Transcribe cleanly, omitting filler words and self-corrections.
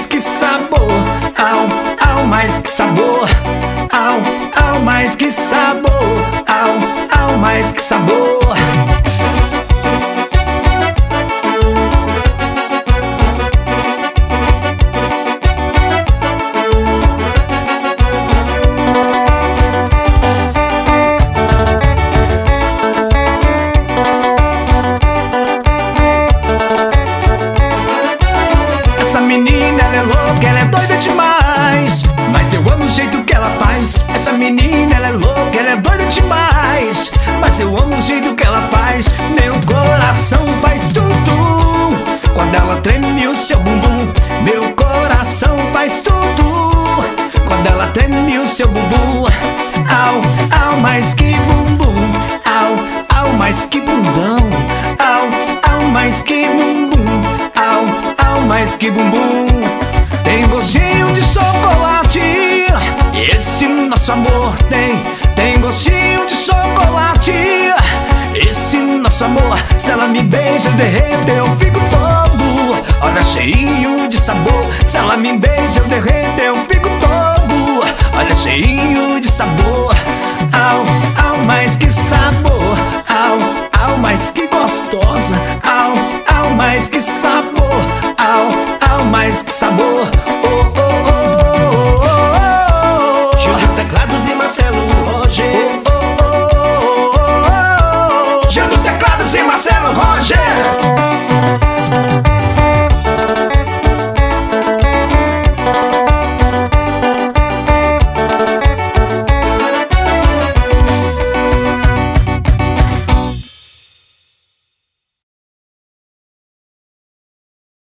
mais que sabor, au, mais que sabor, au, mais que sabor, au, mais que sabor. Essa menina, ela é louca, ela é doida demais, mas eu amo o jeito que ela faz. Essa menina, ela é louca, ela é doida demais, mas eu amo o jeito que ela faz. Meu coração faz tum-tum quando ela treme o seu bumbum. Meu coração faz tum-tum quando ela treme o seu bumbum. Au, mais que bumbum, au, mais que bundão, au, mais que bumbum, au, mais que bumbum. Tem gostinho de chocolate, esse nosso amor tem gostinho de chocolate, esse nosso amor. Se ela me beija, derrete, eu fico todo, olha, cheinho de sabor. Se ela me beija, eu derrete, eu fico todo, olha, cheinho de sabor. Au, mais que sabor, au, mais que gostosa, au, mais que sabor, au, mais que sabor.